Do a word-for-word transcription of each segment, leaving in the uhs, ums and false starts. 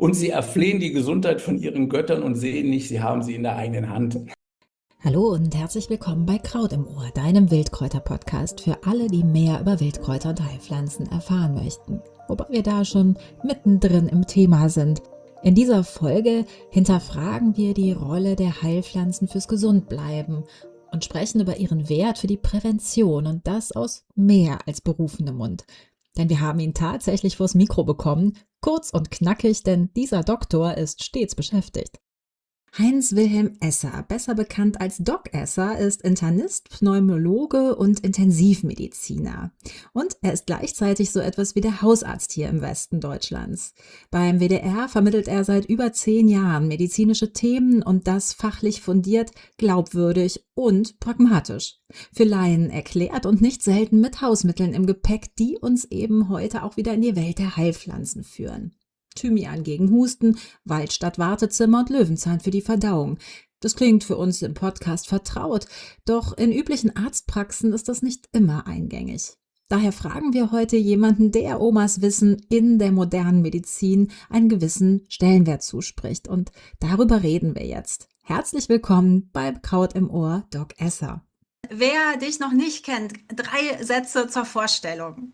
und sie erflehen die Gesundheit von ihren Göttern und sehen nicht, sie haben sie in der eigenen Hand. Hallo und herzlich willkommen bei Kraut im Ohr, deinem Wildkräuter-Podcast für alle, die mehr über Wildkräuter und Heilpflanzen erfahren möchten. Wobei wir da schon mittendrin im Thema sind. In dieser Folge hinterfragen wir die Rolle der Heilpflanzen fürs Gesundbleiben und sprechen über ihren Wert für die Prävention, und das aus mehr als berufenem Mund. Denn wir haben ihn tatsächlich vors Mikro bekommen, kurz und knackig, denn dieser Doktor ist stets beschäftigt. Heinz-Wilhelm Esser, besser bekannt als Doc Esser, ist Internist, Pneumologe und Intensivmediziner. Und er ist gleichzeitig so etwas wie der Hausarzt hier im Westen Deutschlands. Beim W D R vermittelt er seit über zehn Jahren medizinische Themen, und das fachlich fundiert, glaubwürdig und pragmatisch. Für Laien erklärt und nicht selten mit Hausmitteln im Gepäck, die uns eben heute auch wieder in die Welt der Heilpflanzen führen. Thymian gegen Husten, Waldstatt Wartezimmer und Löwenzahn für die Verdauung. Das klingt für uns im Podcast vertraut, doch in üblichen Arztpraxen ist das nicht immer eingängig. Daher fragen wir heute jemanden, der Omas Wissen in der modernen Medizin einen gewissen Stellenwert zuspricht. Und darüber reden wir jetzt. Herzlich willkommen beim Kraut im Ohr, Doc Esser. Wer dich noch nicht kennt, drei Sätze zur Vorstellung.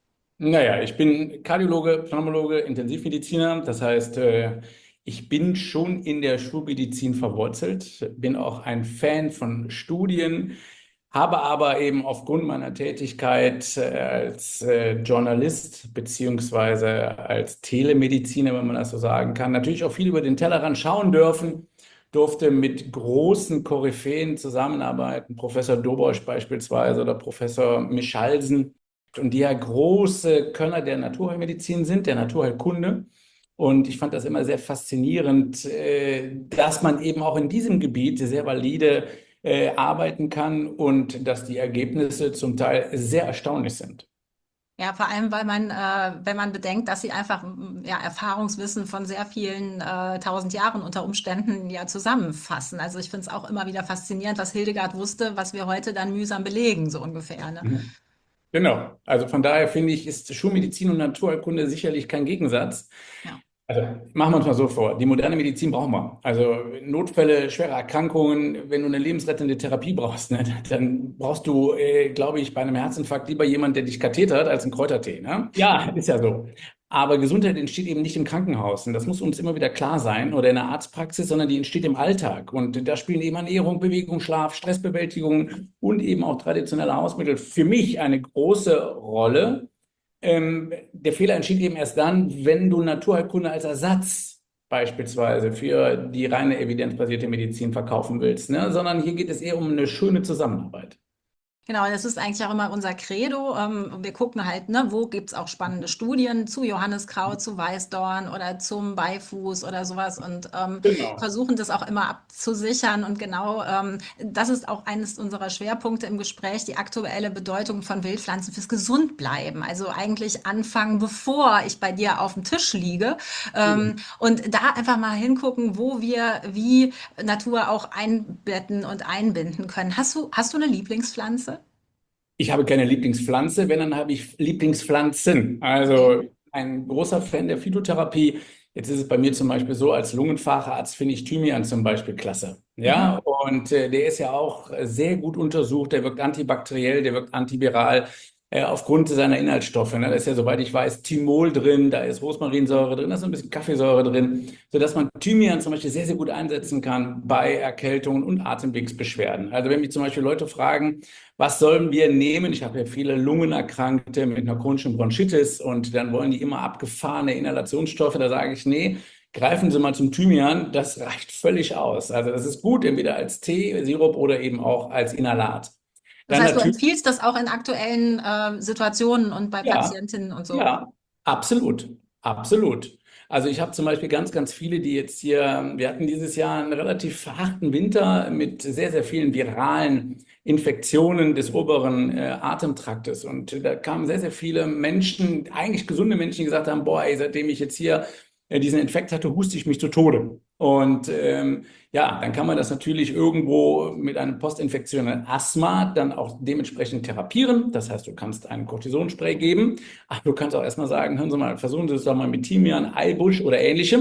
Naja, ich bin Kardiologe, Pneumologe, Intensivmediziner. Das heißt, äh, ich bin schon in der Schulmedizin verwurzelt, bin auch ein Fan von Studien, habe aber eben aufgrund meiner Tätigkeit äh, als äh, Journalist beziehungsweise als Telemediziner, wenn man das so sagen kann, natürlich auch viel über den Tellerrand schauen dürfen, durfte mit großen Koryphäen zusammenarbeiten, Professor Dobosch beispielsweise oder Professor Michalsen, und die ja große Könner der Naturheilmedizin sind, der Naturheilkunde. Und ich fand das immer sehr faszinierend, äh, dass man eben auch in diesem Gebiet sehr valide äh, arbeiten kann und dass die Ergebnisse zum Teil sehr erstaunlich sind. Ja, vor allem, weil man, äh, wenn man bedenkt, dass sie einfach m, ja, Erfahrungswissen von sehr vielen äh, tausend Jahren unter Umständen ja zusammenfassen. Also ich finde es auch immer wieder faszinierend, was Hildegard wusste, was wir heute dann mühsam belegen, so ungefähr, ne? Mhm. Genau. Also von daher finde ich, ist Schulmedizin und Naturheilkunde sicherlich kein Gegensatz. Ja. Also machen wir uns mal so vor, die moderne Medizin brauchen wir. Also Notfälle, schwere Erkrankungen, wenn du eine lebensrettende Therapie brauchst, ne, dann brauchst du, äh, glaube ich, bei einem Herzinfarkt lieber jemand, der dich kathetert, als einen Kräutertee. Ne? Ja, ist ja so. Aber Gesundheit entsteht eben nicht im Krankenhaus. Und das muss uns immer wieder klar sein, oder in der Arztpraxis, sondern die entsteht im Alltag. Und da spielen eben Ernährung, Bewegung, Schlaf, Stressbewältigung und eben auch traditionelle Hausmittel für mich eine große Rolle. Ähm, der Fehler entsteht eben erst dann, wenn du Naturheilkunde als Ersatz beispielsweise für die reine evidenzbasierte Medizin verkaufen willst, ne? Sondern hier geht es eher um eine schöne Zusammenarbeit. Genau, das ist eigentlich auch immer unser Credo. Ähm, wir gucken halt, ne, wo gibt's auch spannende Studien zu Johanniskraut, zu Weißdorn oder zum Beifuß oder sowas, und ähm, Genau. versuchen das auch immer abzusichern. Und genau, ähm, das ist auch eines unserer Schwerpunkte im Gespräch, die aktuelle Bedeutung von Wildpflanzen fürs Gesundbleiben. Also eigentlich anfangen, bevor ich bei dir auf dem Tisch liege. Ähm, und da einfach mal hingucken, wo wir wie Natur auch einbetten und einbinden können. Hast du, hast du eine Lieblingspflanze? Ich habe keine Lieblingspflanze, wenn, dann habe ich Lieblingspflanzen. Also ein großer Fan der Phytotherapie. Jetzt ist es bei mir zum Beispiel so, als Lungenfacharzt finde ich Thymian zum Beispiel klasse. Ja, Mhm. und äh, der ist ja auch äh, sehr gut untersucht. Der wirkt antibakteriell, der wirkt antiviral äh, aufgrund seiner Inhaltsstoffe. Ne? Da ist ja, soweit ich weiß, Thymol drin, da ist Rosmarinsäure drin, da ist ein bisschen Kaffeesäure drin, sodass man Thymian zum Beispiel sehr, sehr gut einsetzen kann bei Erkältungen und Atemwegsbeschwerden. Also wenn mich zum Beispiel Leute fragen, was sollen wir nehmen? Ich habe ja viele Lungenerkrankte mit einer chronischen Bronchitis, und dann wollen die immer abgefahrene Inhalationsstoffe. Da sage ich, nee, greifen Sie mal zum Thymian, das reicht völlig aus. Also das ist gut, entweder als Tee, Sirup oder eben auch als Inhalat. Das Dann heißt, du natürlich, empfiehlst das auch in aktuellen äh, Situationen und bei ja, Patientinnen und so. ja, absolut, absolut. Also ich habe zum Beispiel ganz, ganz viele, die jetzt hier, wir hatten dieses Jahr einen relativ harten Winter mit sehr, sehr vielen viralen Infektionen des oberen äh, Atemtraktes. Und da kamen sehr, sehr viele Menschen, eigentlich gesunde Menschen, die gesagt haben, boah, ey, seitdem ich jetzt hier äh, diesen Infekt hatte, huste ich mich zu Tode. Und ähm, ja, dann kann man das natürlich irgendwo mit einem postinfektionellen Asthma dann auch dementsprechend therapieren. Das heißt, du kannst einen Cortisonspray geben, aber du kannst auch erstmal sagen, hören Sie mal, versuchen Sie es doch mal mit Thymian, Eibusch oder ähnlichem.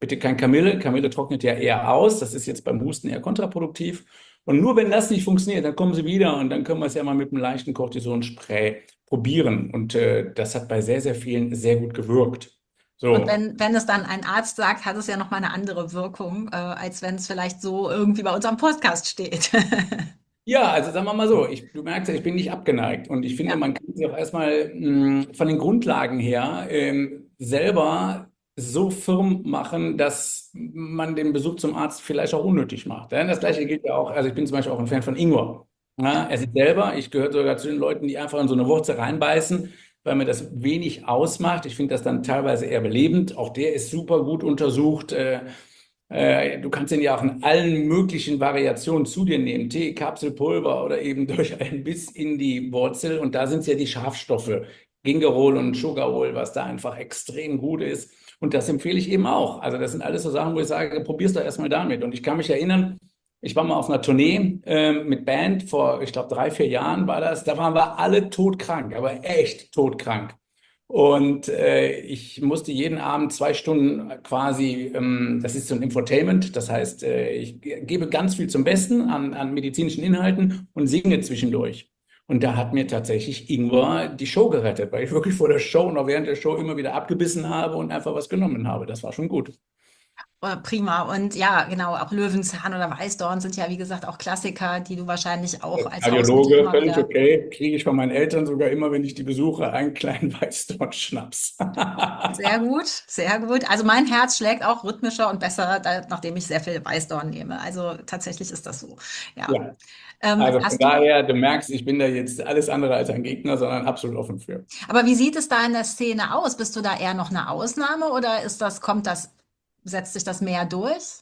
Bitte kein Kamille. Kamille trocknet ja eher aus. Das ist jetzt beim Husten eher kontraproduktiv. Und nur wenn das nicht funktioniert, dann kommen Sie wieder und dann können wir es ja mal mit einem leichten Cortisonspray probieren. Und äh, das hat bei sehr, sehr vielen sehr gut gewirkt. Und So. wenn, wenn es dann ein Arzt sagt, hat es ja nochmal eine andere Wirkung, äh, als wenn es vielleicht so irgendwie bei unserem Podcast steht. Ja, also sagen wir mal so, ich, du merkst ja, ich bin nicht abgeneigt und ich finde, Ja. man kann sich auch erstmal mh, von den Grundlagen her ähm, selber so firm machen, dass man den Besuch zum Arzt vielleicht auch unnötig macht. Ja, das Gleiche gilt ja auch, also ich bin zum Beispiel auch ein Fan von Ingwer. Ja, er sieht selber, ich gehöre sogar zu den Leuten, die einfach in so eine Wurzel reinbeißen, weil mir das wenig ausmacht. Ich finde das dann teilweise eher belebend. Auch der ist super gut untersucht. Äh, äh, Du kannst ihn ja auch in allen möglichen Variationen zu dir nehmen. Tee, Kapselpulver oder eben durch einen Biss in die Wurzel. Und da sind es ja die Schafstoffe, Gingerol und Sugarol, was da einfach extrem gut ist. Und das empfehle ich eben auch. Also das sind alles so Sachen, wo ich sage, probier's doch erstmal damit. Und ich kann mich erinnern, ich war mal auf einer Tournee ähm, mit Band vor, ich glaube, drei, vier Jahren war das. Da waren wir alle todkrank, aber echt todkrank. Und äh, ich musste jeden Abend zwei Stunden quasi, ähm, das ist so ein Infotainment, das heißt, äh, ich ge- gebe ganz viel zum Besten an, an medizinischen Inhalten und singe zwischendurch. Und da hat mir tatsächlich Ingwer die Show gerettet, weil ich wirklich vor der Show und auch während der Show immer wieder abgebissen habe und einfach was genommen habe. Das war schon gut. Äh, Prima. Und ja, genau, auch Löwenzahn oder Weißdorn sind ja, wie gesagt, auch Klassiker, die du wahrscheinlich auch als Hausmittel Kardiologe, immer völlig wieder. okay. Kriege ich von meinen Eltern sogar immer, wenn ich die besuche, einen kleinen Weißdorn-Schnaps. Sehr gut, sehr gut. Also mein Herz schlägt auch rhythmischer und besser, da, nachdem ich sehr viel Weißdorn nehme. Also tatsächlich ist das so. Ja. Ja, Ähm, also von hast du, daher, du merkst, ich bin da jetzt alles andere als ein Gegner, sondern absolut offen für. aber wie sieht es da in der Szene aus? Bist du da eher noch eine Ausnahme oder ist das, kommt das, setzt sich das mehr durch?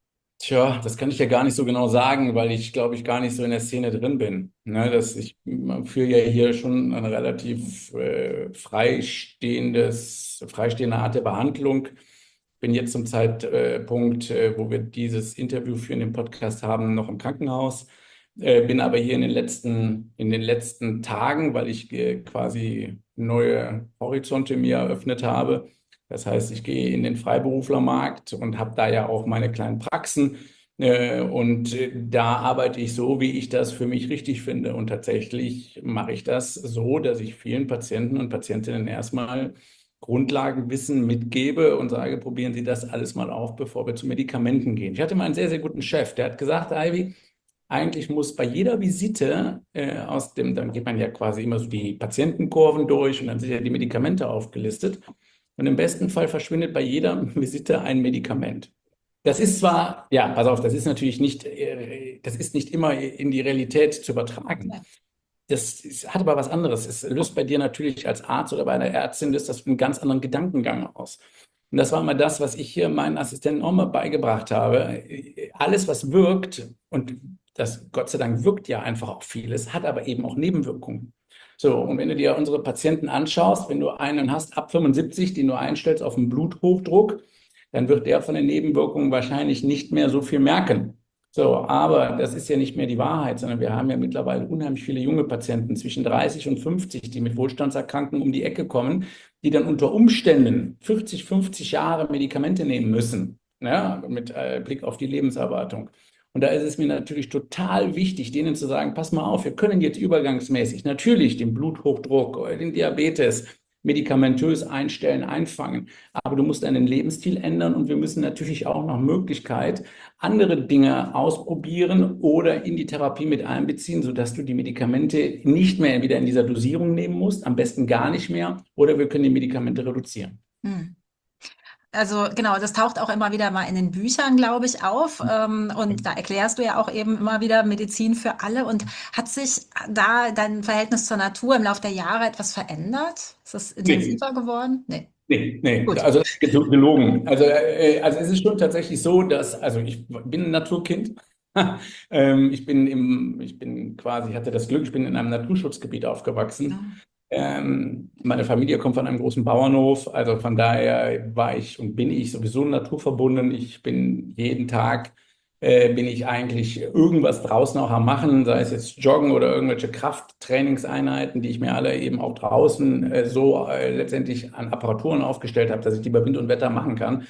Tja, das kann ich ja gar nicht so genau sagen, weil ich glaube ich gar nicht so in der Szene drin bin. Ne, dass ich führe ja hier schon eine relativ äh, freistehendes, freistehende Art der Behandlung. Bin jetzt zum Zeitpunkt, äh, wo wir dieses Interview für den Podcast haben, noch im Krankenhaus. Äh, bin aber hier in den letzten, in den letzten Tagen, weil ich äh, quasi neue Horizonte mir eröffnet habe. Das heißt, ich gehe in den Freiberuflermarkt und habe da ja auch meine kleinen Praxen. Äh, und äh, da arbeite ich so, wie ich das für mich richtig finde. Und tatsächlich mache ich das so, dass ich vielen Patienten und Patientinnen erstmal Grundlagenwissen mitgebe und sage, probieren Sie das alles mal auf, bevor wir zu Medikamenten gehen. Ich hatte mal einen sehr, sehr guten Chef, der hat gesagt, Ivy, eigentlich muss bei jeder Visite äh, aus dem, dann geht man ja quasi immer so die Patientenkurven durch und dann sind ja die Medikamente aufgelistet. Und im besten Fall verschwindet bei jeder Visite ein Medikament. Das ist zwar, ja, pass auf, das ist natürlich nicht, äh, das ist nicht immer in die Realität zu übertragen. Das ist, hat aber was anderes. Es löst bei dir natürlich als Arzt oder bei einer Ärztin löst das einen ganz anderen Gedankengang aus. Und das war immer das, was ich hier meinen Assistenten auch mal beigebracht habe. Alles, was wirkt, und das Gott sei Dank wirkt ja einfach auch vieles, hat aber eben auch Nebenwirkungen. So, und wenn du dir unsere Patienten anschaust, wenn du einen hast ab fünfundsiebzig, den du einstellst auf einen Bluthochdruck, dann wird der von den Nebenwirkungen wahrscheinlich nicht mehr so viel merken. So, aber das ist ja nicht mehr die Wahrheit, sondern wir haben ja mittlerweile unheimlich viele junge Patienten zwischen dreißig und fünfzig, die mit Wohlstandserkrankungen um die Ecke kommen, die dann unter Umständen vierzig, fünfzig Jahre Medikamente nehmen müssen, ja, mit äh, Blick auf die Lebenserwartung. Und da ist es mir natürlich total wichtig, denen zu sagen, pass mal auf, wir können jetzt übergangsmäßig natürlich den Bluthochdruck oder den Diabetes medikamentös einstellen, einfangen. Aber du musst deinen Lebensstil ändern und wir müssen natürlich auch nach Möglichkeit andere Dinge ausprobieren oder in die Therapie mit einbeziehen, sodass du die Medikamente nicht mehr wieder in dieser Dosierung nehmen musst, am besten gar nicht mehr, oder wir können die Medikamente reduzieren. Hm. Also genau, das taucht auch immer wieder mal in den Büchern, glaube ich, auf. Ähm, und da erklärst du ja auch eben immer wieder Medizin für alle. Und hat sich da dein Verhältnis zur Natur im Laufe der Jahre etwas verändert? Ist das Nee, intensiver geworden? Nee. nee, nee, Gut. also gelogen. Also, äh, also es ist schon tatsächlich so, dass, also ich bin ein Naturkind. Ähm, ich bin im, ich bin quasi, ich hatte das Glück, ich bin in einem Naturschutzgebiet aufgewachsen. Ja. Ähm, meine Familie kommt von einem großen Bauernhof, also von daher war ich und bin ich sowieso naturverbunden. Ich bin jeden Tag, äh, bin ich eigentlich irgendwas draußen auch am Machen, sei es jetzt Joggen oder irgendwelche Krafttrainingseinheiten, die ich mir alle eben auch draußen äh, so äh, letztendlich an Apparaturen aufgestellt habe, dass ich die bei Wind und Wetter machen kann.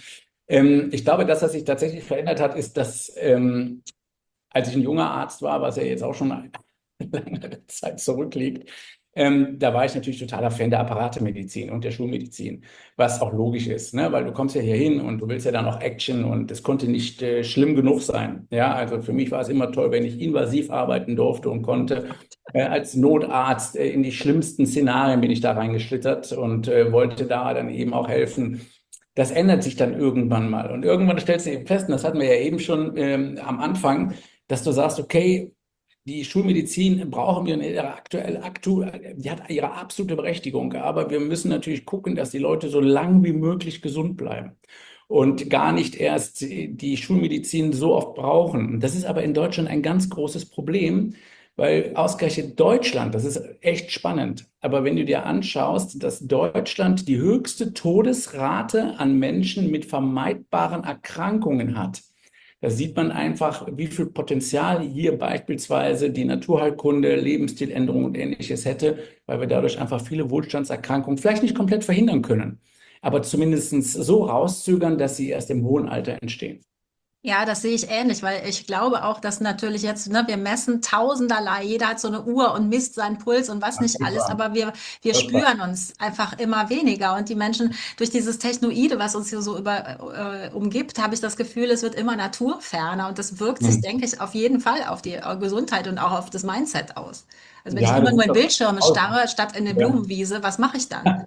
Ähm, ich glaube, das, was sich tatsächlich verändert hat, ist, dass ähm, als ich ein junger Arzt war, was ja jetzt auch schon eine lange Zeit zurückliegt, ähm, da war ich natürlich totaler Fan der Apparatemedizin und der Schulmedizin, was auch logisch ist, ne? Weil du kommst ja hier hin und du willst ja dann auch Action und es konnte nicht äh, schlimm genug sein. Ja, also für mich war es immer toll, wenn ich invasiv arbeiten durfte und konnte. Äh, als Notarzt äh, in die schlimmsten Szenarien bin ich da reingeschlittert und äh, wollte da dann eben auch helfen. Das ändert sich dann irgendwann mal. Und irgendwann stellst du eben fest, und das hatten wir ja eben schon ähm, am Anfang, dass du sagst, okay, die Schulmedizin brauchen wir in ihrer aktuell, aktuell, die hat ihre absolute Berechtigung, aber wir müssen natürlich gucken, dass die Leute so lang wie möglich gesund bleiben und gar nicht erst die Schulmedizin so oft brauchen. Das ist aber in Deutschland ein ganz großes Problem, weil ausgerechnet Deutschland, das ist echt spannend, aber wenn du dir anschaust, dass Deutschland die höchste Todesrate an Menschen mit vermeidbaren Erkrankungen hat, da sieht man einfach, wie viel Potenzial hier beispielsweise die Naturheilkunde, Lebensstiländerung und Ähnliches hätte, weil wir dadurch einfach viele Wohlstandserkrankungen vielleicht nicht komplett verhindern können, aber zumindest so rauszögern, dass sie erst im hohen Alter entstehen. Ja, das sehe ich ähnlich, weil ich glaube auch, dass natürlich jetzt, ne, wir messen tausenderlei, jeder hat so eine Uhr und misst seinen Puls und was Ja, nicht alles, super. aber wir, wir Super. spüren uns einfach immer weniger und die Menschen durch dieses Technoide, was uns hier so über, äh, umgibt, habe ich das Gefühl, es wird immer naturferner und das wirkt sich, Hm. denke ich, auf jeden Fall auf die äh, Gesundheit und auch auf das Mindset aus. Also wenn ich Ja, immer das nur ist in doch Bildschirme aus. starre, statt in eine Ja. Blumenwiese, was mache ich dann?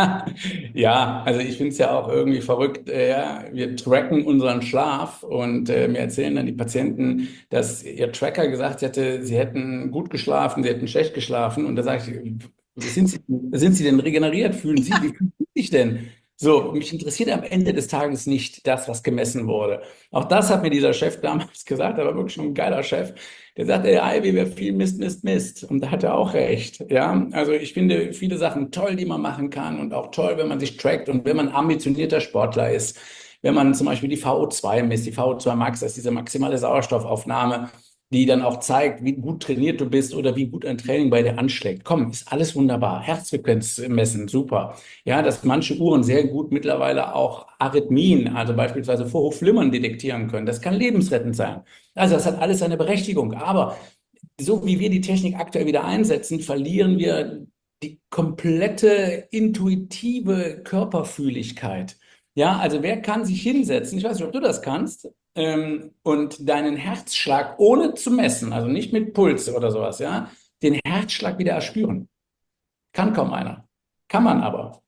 Ja, also ich finde es ja auch irgendwie verrückt. Äh, ja, wir tracken unseren Schlaf und äh, mir erzählen dann die Patienten, dass ihr Tracker gesagt hätte, sie hätten gut geschlafen, sie hätten schlecht geschlafen. Und da sage ich, sind Sie, sind Sie denn regeneriert? Fühlen Sie, wie fühlen Sie sich denn? So, mich interessiert am Ende des Tages nicht das, was gemessen wurde. Auch das hat mir dieser Chef damals gesagt, er war wirklich schon ein geiler Chef. Der sagte, der Ivy, wer viel misst, misst, misst. Und da hat er auch recht. Ja, also ich finde viele Sachen toll, die man machen kann und auch toll, wenn man sich trackt und wenn man ambitionierter Sportler ist. Wenn man zum Beispiel die V O zwei misst, die V O zwei Max, das ist diese maximale Sauerstoffaufnahme, die dann auch zeigt, wie gut trainiert du bist oder wie gut ein Training bei dir anschlägt. Komm, ist alles wunderbar. Herzfrequenz messen, super. Ja, dass manche Uhren sehr gut mittlerweile auch Arrhythmien, also beispielsweise Vorhofflimmern detektieren können. Das kann lebensrettend sein. Also das hat alles seine Berechtigung. Aber so wie wir die Technik aktuell wieder einsetzen, verlieren wir die komplette intuitive Körperfühligkeit. Ja, also wer kann sich hinsetzen, ich weiß nicht, ob du das kannst, ähm, und deinen Herzschlag ohne zu messen, also nicht mit Puls oder sowas, ja, den Herzschlag wieder erspüren. Kann kaum einer. Kann man aber.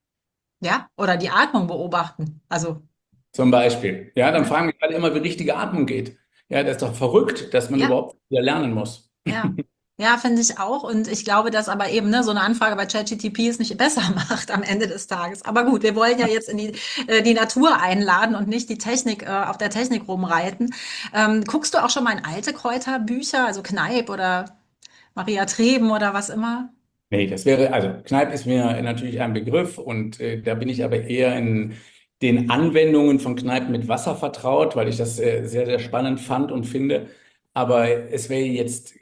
Ja, oder die Atmung beobachten. Also, Zum Beispiel. Ja, dann ne? fragen wir alle immer, wie richtige Atmung geht. Ja, das ist doch verrückt, dass man Ja. überhaupt wieder lernen muss. Ja, ja, finde ich auch. Und ich glaube, dass aber eben ne, so eine Anfrage bei ChatGPT es nicht besser macht am Ende des Tages. Aber gut, wir wollen ja jetzt in die, äh, die Natur einladen und nicht die Technik, äh, auf der Technik rumreiten. Ähm, guckst du auch schon mal in alte Kräuterbücher, also Kneipp oder Maria Treben oder was immer? Nee, das wäre, also Kneipp ist mir natürlich ein Begriff und äh, da bin ich aber eher in den Anwendungen von Kneipp mit Wasser vertraut, weil ich das äh, sehr, sehr spannend fand und finde. Aber es wäre jetzt,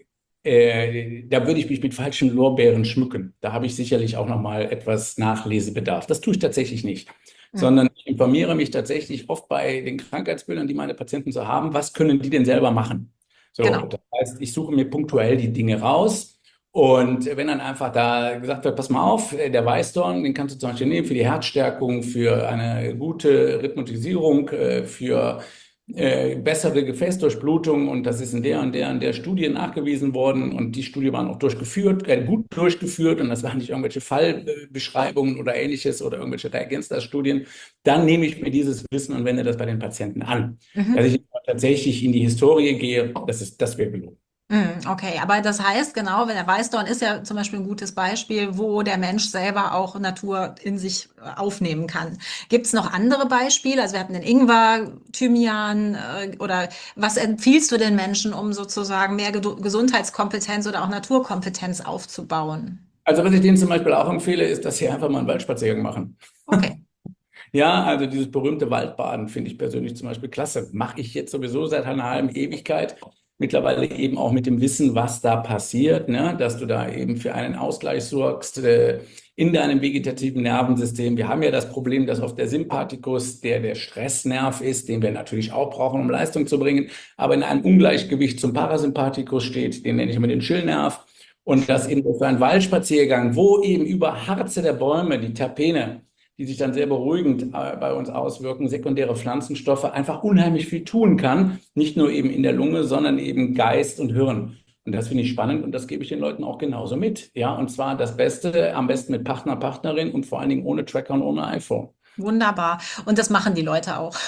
äh, da würde ich mich mit falschen Lorbeeren schmücken. Da habe ich sicherlich auch noch mal etwas Nachlesebedarf. Das tue ich tatsächlich nicht, Hm, sondern ich informiere mich tatsächlich oft bei den Krankheitsbildern, die meine Patienten so haben. Was können die denn selber machen? So, genau. das heißt, ich suche mir punktuell die Dinge raus. Und wenn dann einfach da gesagt wird, pass mal auf, äh, der Weißdorn, den kannst du zum Beispiel nehmen für die Herzstärkung, für eine gute Rhythmusierung, äh, für äh, bessere Gefäßdurchblutung und das ist in der und der und der Studie nachgewiesen worden und die Studie waren auch durchgeführt, äh, gut durchgeführt und das waren nicht irgendwelche Fallbeschreibungen oder ähnliches oder irgendwelche Reagenzglasstudien, dann nehme ich mir dieses Wissen und wende das bei den Patienten an. Dass Mhm. ich tatsächlich in die Historie gehe, das ist, das wäre gelungen. Hm, okay, aber das heißt genau, wenn der Weißdorn ist ja zum Beispiel ein gutes Beispiel, wo der Mensch selber auch Natur in sich äh, aufnehmen kann. Gibt es noch andere Beispiele? Also wir hatten den Ingwer, Thymian äh, oder was empfiehlst du den Menschen, um sozusagen mehr Gedu- Gesundheitskompetenz oder auch Naturkompetenz aufzubauen? Also was ich denen zum Beispiel auch empfehle, ist, dass sie einfach mal einen Waldspaziergang machen. Okay. Ja, also dieses berühmte Waldbaden finde ich persönlich zum Beispiel klasse. Mache ich jetzt sowieso seit einer halben Ewigkeit. mittlerweile eben auch mit dem Wissen, was da passiert, ne? Dass du da eben für einen Ausgleich sorgst äh, in deinem vegetativen Nervensystem. Wir haben ja das Problem, dass oft der Sympathikus, der der Stressnerv ist, den wir natürlich auch brauchen, um Leistung zu bringen, aber in einem Ungleichgewicht zum Parasympathikus steht, den nenne ich immer den Chillnerv. Und dass eben durch einen Waldspaziergang, wo eben über Harze der Bäume, die Terpene, die sich dann sehr beruhigend äh, bei uns auswirken, sekundäre Pflanzenstoffe, einfach unheimlich viel tun kann. Nicht nur eben in der Lunge, sondern eben Geist und Hirn. Und das finde ich spannend und das gebe ich den Leuten auch genauso mit. Ja, und zwar das Beste, am besten mit Partner, Partnerin und vor allen Dingen ohne Tracker und ohne iPhone. Wunderbar. Und das machen die Leute auch.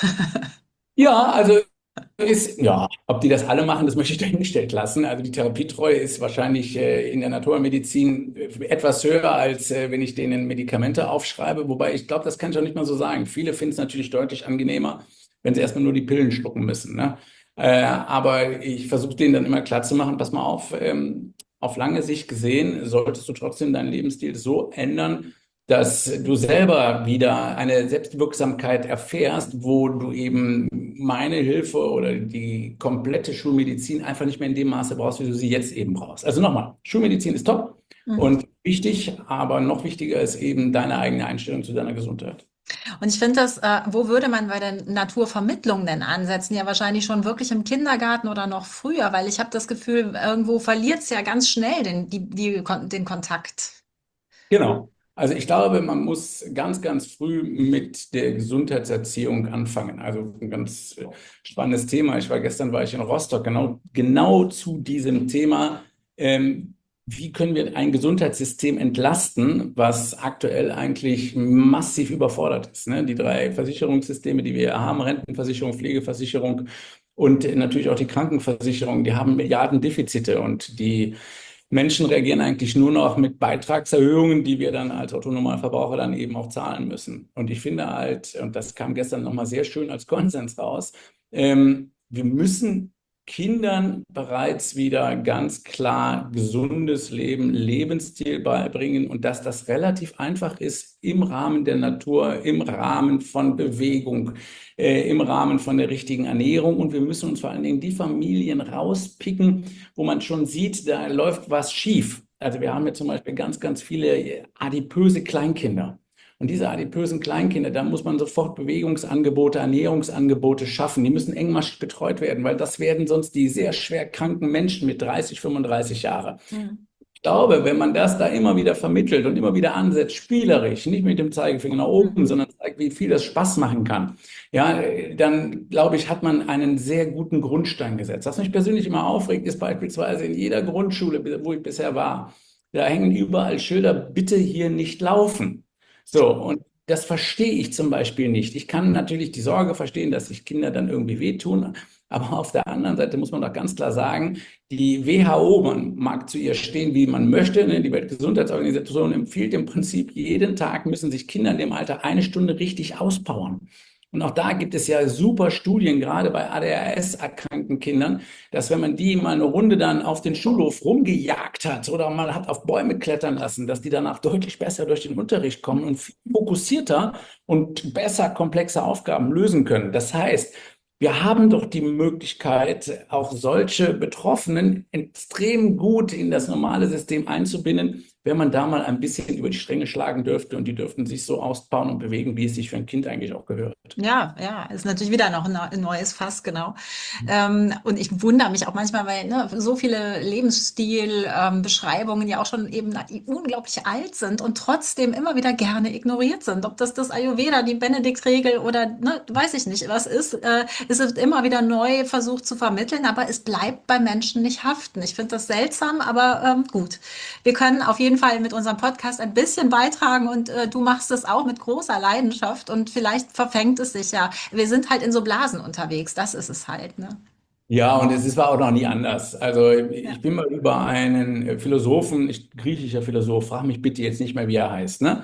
Ja, also ist, ja, ob die das alle machen, das möchte ich dahingestellt lassen. Also die Therapietreue ist wahrscheinlich äh, in der Naturmedizin äh, etwas höher, als äh, wenn ich denen Medikamente aufschreibe. Wobei ich glaube, das kann ich auch nicht mal so sagen. Viele finden es natürlich deutlich angenehmer, wenn sie erstmal nur die Pillen schlucken müssen. Ne? Äh, aber ich versuche denen dann immer klar zu machen, pass mal auf, ähm, auf lange Sicht gesehen, solltest du trotzdem deinen Lebensstil so ändern, dass du selber wieder eine Selbstwirksamkeit erfährst, wo du eben meine Hilfe oder die komplette Schulmedizin einfach nicht mehr in dem Maße brauchst, wie du sie jetzt eben brauchst. Also nochmal, Schulmedizin ist top Mhm. und wichtig, aber noch wichtiger ist eben deine eigene Einstellung zu deiner Gesundheit. Und ich finde das, äh, wo würde man bei der Naturvermittlung denn ansetzen? Ja, wahrscheinlich schon wirklich im Kindergarten oder noch früher, weil ich habe das Gefühl, irgendwo verliert es ja ganz schnell den, die, die, den Kontakt. Genau. Also ich glaube, man muss ganz, ganz früh mit der Gesundheitserziehung anfangen. Also ein ganz äh, spannendes Thema. Ich war gestern war ich in Rostock genau, genau zu diesem Thema. Ähm, wie können wir ein Gesundheitssystem entlasten, was aktuell eigentlich massiv überfordert ist? Ne? Die drei Versicherungssysteme, die wir haben, Rentenversicherung, Pflegeversicherung und natürlich auch die Krankenversicherung, die haben Milliardendefizite und die Menschen reagieren eigentlich nur noch mit Beitragserhöhungen, die wir dann als Autonormalverbraucher dann eben auch zahlen müssen. Und ich finde halt, und das kam gestern nochmal sehr schön als Konsens raus, ähm, wir müssen Kindern bereits wieder ganz klar gesundes Leben, Lebensstil beibringen und dass das relativ einfach ist im Rahmen der Natur, im Rahmen von Bewegung, äh, im Rahmen von der richtigen Ernährung. Und wir müssen uns vor allen Dingen die Familien rauspicken, wo man schon sieht, da läuft was schief. Also wir haben ja zum Beispiel ganz, ganz viele adipöse Kleinkinder. Und diese adipösen Kleinkinder, da muss man sofort Bewegungsangebote, Ernährungsangebote schaffen. Die müssen engmaschig betreut werden, weil das werden sonst die sehr schwer kranken Menschen mit dreißig, fünfunddreißig Jahre. Mhm. Ich glaube, wenn man das da immer wieder vermittelt und immer wieder ansetzt, spielerisch, nicht mit dem Zeigefinger nach oben, Mhm. sondern zeigt, wie viel das Spaß machen kann, ja, dann glaube ich, hat man einen sehr guten Grundstein gesetzt. Was mich persönlich immer aufregt, ist beispielsweise in jeder Grundschule, wo ich bisher war, da hängen überall Schilder, bitte hier nicht laufen. So, und das verstehe ich zum Beispiel nicht. Ich kann natürlich die Sorge verstehen, dass sich Kinder dann irgendwie wehtun, aber auf der anderen Seite muss man doch ganz klar sagen, die W H O, man mag zu ihr stehen, wie man möchte, ne? Die Weltgesundheitsorganisation empfiehlt im Prinzip, jeden Tag müssen sich Kinder in dem Alter eine Stunde richtig auspowern. Und auch da gibt es ja super Studien, gerade bei A D H S-erkrankten Kindern, dass wenn man die mal eine Runde dann auf den Schulhof rumgejagt hat oder mal hat auf Bäume klettern lassen, dass die danach deutlich besser durch den Unterricht kommen und viel fokussierter und besser komplexe Aufgaben lösen können. Das heißt, wir haben doch die Möglichkeit, auch solche Betroffenen extrem gut in das normale System einzubinden, wenn man da mal ein bisschen über die Stränge schlagen dürfte und die dürften sich so ausbauen und bewegen, wie es sich für ein Kind eigentlich auch gehört. Ja, ja, ist natürlich wieder noch ein neu- ein neues Fass, genau. Ähm, und ich wundere mich auch manchmal, weil ne, so viele Lebensstil-Beschreibungen ähm, Beschreibungen ja auch schon eben unglaublich alt sind und trotzdem immer wieder gerne ignoriert sind. Ob das das Ayurveda, die Benediktregel oder ne, weiß ich nicht, was ist. Äh, es wird immer wieder neu versucht zu vermitteln, aber es bleibt bei Menschen nicht haften. Ich finde das seltsam, aber ähm, gut. Wir können auf jeden Fall mit unserem Podcast ein bisschen beitragen und äh, du machst es auch mit großer Leidenschaft und vielleicht verfängt es sich ja. Wir sind halt in so Blasen unterwegs, das ist es halt, ne? Ja, und es ist, war auch noch nie anders. Also Ja. ich bin mal über einen äh, Philosophen, ich, griechischer Philosoph, frag mich bitte jetzt nicht mehr, wie er heißt, ne?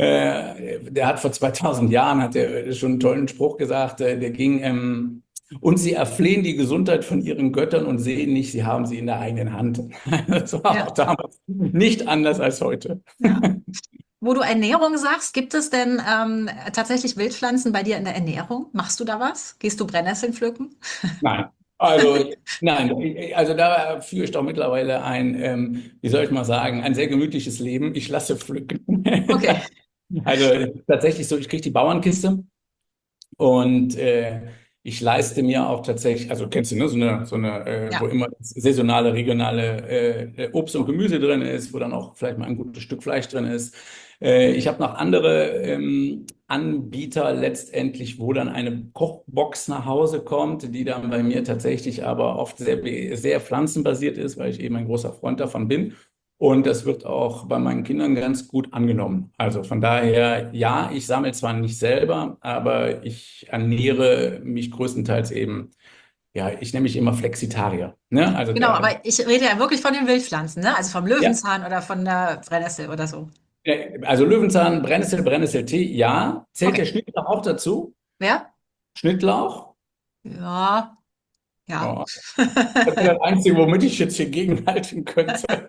Äh, der hat vor zweitausend Jahren hat er schon einen tollen Spruch gesagt, äh, der ging, ähm, und sie erflehen die Gesundheit von ihren Göttern und sehen nicht, sie haben sie in der eigenen Hand. Das war auch Ja, damals nicht anders als heute. ja. Wo du Ernährung sagst, gibt es denn ähm, tatsächlich Wildpflanzen bei dir in der Ernährung? Machst du da was? Gehst du Brennnesseln pflücken? Nein. Also, nein, also da führe ich doch mittlerweile ein, ähm, wie soll ich mal sagen, ein sehr gemütliches Leben. Ich lasse pflücken. Okay, Also tatsächlich so, ich kriege die Bauernkiste und äh, ich leiste mir auch tatsächlich, also kennst du, ne, so eine, so eine äh, wo ja. immer das saisonale, regionale äh, Obst und Gemüse drin ist, wo dann auch vielleicht mal ein gutes Stück Fleisch drin ist. Äh, ich habe noch andere ähm, Anbieter letztendlich, wo dann eine Kochbox nach Hause kommt, die dann bei mir tatsächlich aber oft sehr, sehr pflanzenbasiert ist, weil ich eben ein großer Freund davon bin. Und das wird auch bei meinen Kindern ganz gut angenommen. Also von daher, ja, ich sammle zwar nicht selber, aber ich ernähre mich größtenteils eben, ja, ich nenne mich immer Flexitarier. Ne? Also Genau, der, aber ich rede ja wirklich von den Wildpflanzen, ne? Also vom ja, Löwenzahn oder von der Brennnessel oder so. äh, also Löwenzahn, Brennnessel, Brennnesseltee, ja. Zählt der Okay. Schnittlauch auch dazu? Wer? Schnittlauch? Ja, ja. Ja, das wäre das Einzige, womit ich jetzt hier gegenhalten könnte.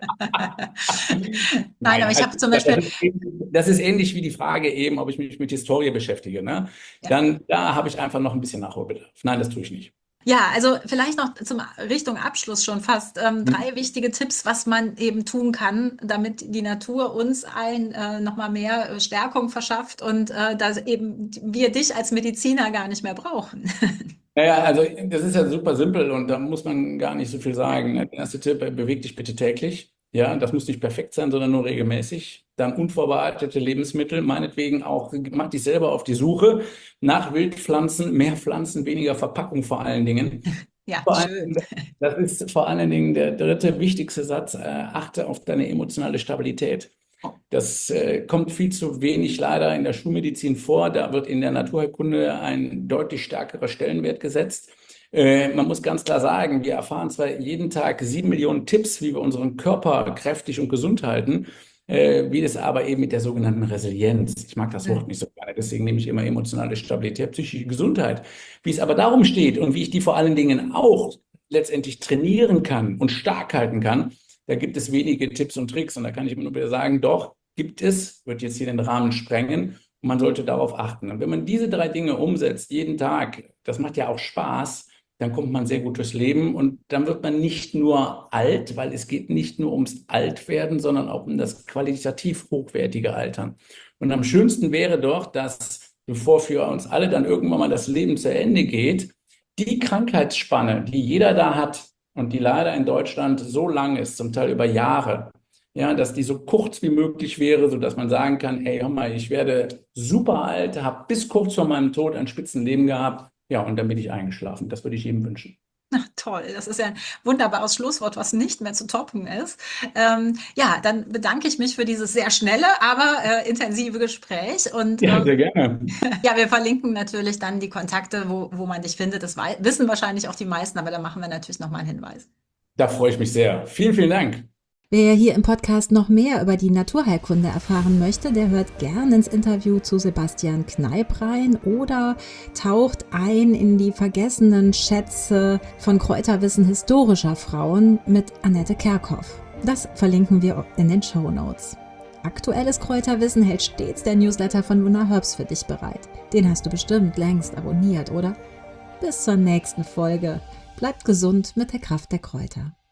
Nein, Nein, aber ich also habe zum das Beispiel, ist, ähnlich- das ist ähnlich wie die Frage eben, ob ich mich mit Historie beschäftige, ne? ja. Dann, da habe ich einfach noch ein bisschen Nachholbedarf. Nein, das tue ich nicht. Ja, also vielleicht noch zum Richtung Abschluss schon fast ähm, Hm? drei wichtige Tipps, was man eben tun kann, damit die Natur uns allen äh, nochmal mehr äh, Stärkung verschafft und äh, dass eben wir dich als Mediziner gar nicht mehr brauchen. Naja, also das ist ja super simpel und da muss man gar nicht so viel sagen. Der erste Tipp, äh, beweg dich bitte täglich. Ja, das muss nicht perfekt sein, sondern nur regelmäßig. Dann unvorbereitete Lebensmittel, meinetwegen auch, mach dich selber auf die Suche nach Wildpflanzen, mehr Pflanzen, weniger Verpackung vor allen Dingen. Ja, Vor allen schön. Dingen, das ist vor allen Dingen der dritte wichtigste Satz, äh, achte auf deine emotionale Stabilität. Das äh, kommt viel zu wenig leider in der Schulmedizin vor. Da wird in der Naturheilkunde ein deutlich stärkerer Stellenwert gesetzt. Äh, man muss ganz klar sagen, wir erfahren zwar jeden Tag sieben Millionen Tipps, wie wir unseren Körper kräftig und gesund halten, äh, wie das aber eben mit der sogenannten Resilienz. Ich mag das Wort nicht so gerne, deswegen nehme ich immer emotionale Stabilität, psychische Gesundheit. Wie es aber darum steht und wie ich die vor allen Dingen auch letztendlich trainieren kann und stark halten kann, da gibt es wenige Tipps und Tricks. Und da kann ich immer nur wieder sagen, doch, gibt es, wird jetzt hier den Rahmen sprengen. Und man sollte darauf achten. Und wenn man diese drei Dinge umsetzt, jeden Tag, das macht ja auch Spaß, dann kommt man sehr gut durchs Leben und dann wird man nicht nur alt, weil es geht nicht nur ums Altwerden, sondern auch um das qualitativ hochwertige Altern. Und am schönsten wäre doch, dass bevor für uns alle dann irgendwann mal das Leben zu Ende geht, die Krankheitsspanne, die jeder da hat und die leider in Deutschland so lang ist, zum Teil über Jahre, ja, dass die so kurz wie möglich wäre, sodass man sagen kann, ey, hör mal, ich werde super alt, habe bis kurz vor meinem Tod ein Spitzenleben gehabt, ja, und dann bin ich eingeschlafen. Das würde ich jedem wünschen. Toll, das ist ja ein wunderbares Schlusswort, was nicht mehr zu toppen ist. Ähm, ja, dann bedanke ich mich für dieses sehr schnelle, aber äh, intensive Gespräch. Und Ja, ähm, sehr gerne. ja, wir verlinken natürlich dann die Kontakte, wo, wo man dich findet. Das wei- wissen wahrscheinlich auch die meisten, aber da machen wir natürlich nochmal einen Hinweis. Da freue ich mich sehr. Vielen, vielen Dank. Wer hier im Podcast noch mehr über die Naturheilkunde erfahren möchte, der hört gern ins Interview zu Sebastian Kneipp rein oder taucht ein in die vergessenen Schätze von Kräuterwissen historischer Frauen mit Annette Kerkhoff. Das verlinken wir in den Shownotes. Aktuelles Kräuterwissen hält stets der Newsletter von Luna Herbs für dich bereit. Den hast du bestimmt längst abonniert, oder? Bis zur nächsten Folge. Bleibt gesund mit der Kraft der Kräuter.